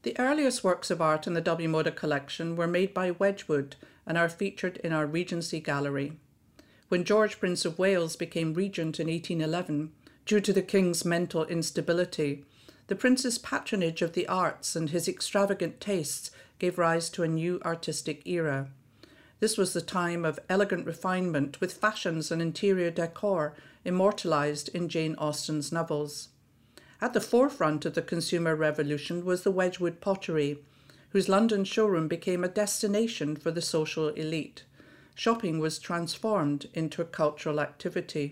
The earliest works of art in the W Moda collection were made by Wedgwood and are featured in our Regency Gallery. When George, Prince of Wales, became regent in 1811, due to the king's mental instability, the prince's patronage of the arts and his extravagant tastes gave rise to a new artistic era. This was the time of elegant refinement with fashions and interior decor immortalized in Jane Austen's novels. At the forefront of the consumer revolution was the Wedgwood pottery, whose London showroom became a destination for the social elite. Shopping was transformed into a cultural activity.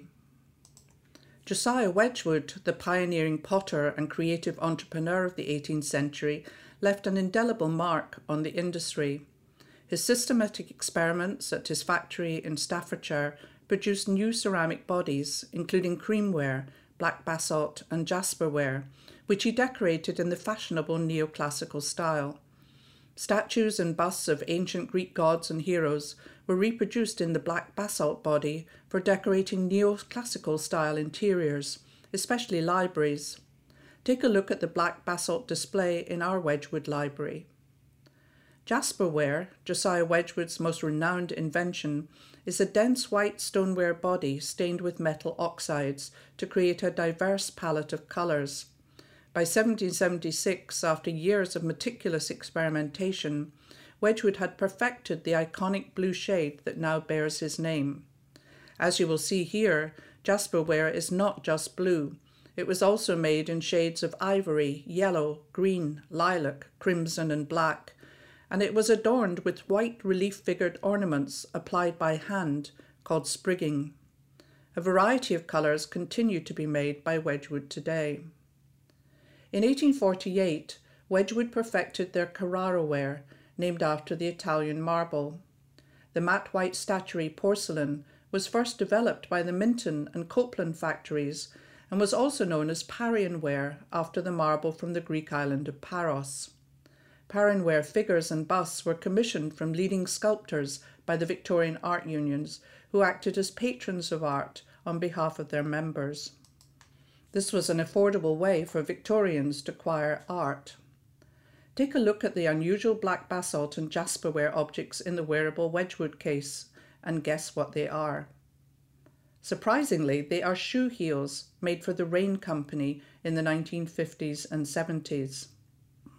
Josiah Wedgwood, the pioneering potter and creative entrepreneur of the 18th century, left an indelible mark on the industry. His systematic experiments at his factory in Staffordshire produced new ceramic bodies, including creamware, black basalt and jasperware, which he decorated in the fashionable neoclassical style. Statues and busts of ancient Greek gods and heroes were reproduced in the black basalt body for decorating neoclassical style interiors, especially libraries. Take a look at the black basalt display in our Wedgwood library. Jasperware, Josiah Wedgwood's most renowned invention, is a dense white stoneware body stained with metal oxides to create a diverse palette of colours. By 1776, after years of meticulous experimentation, Wedgwood had perfected the iconic blue shade that now bears his name. As you will see here, jasperware is not just blue. It was also made in shades of ivory, yellow, green, lilac, crimson and black, and it was adorned with white relief-figured ornaments applied by hand called sprigging. A variety of colours continue to be made by Wedgwood today. In 1848, Wedgwood perfected their Carrara ware, named after the Italian marble. The matte white statuary porcelain was first developed by the Minton and Copeland factories and was also known as Parian ware after the marble from the Greek island of Paros. Parian ware figures and busts were commissioned from leading sculptors by the Victorian art unions, who acted as patrons of art on behalf of their members. This was an affordable way for Victorians to acquire art. Take a look at the unusual black basalt and jasperware objects in the wearable Wedgwood case and guess what they are. Surprisingly, they are shoe heels made for the Rain Company in the 1950s and 70s.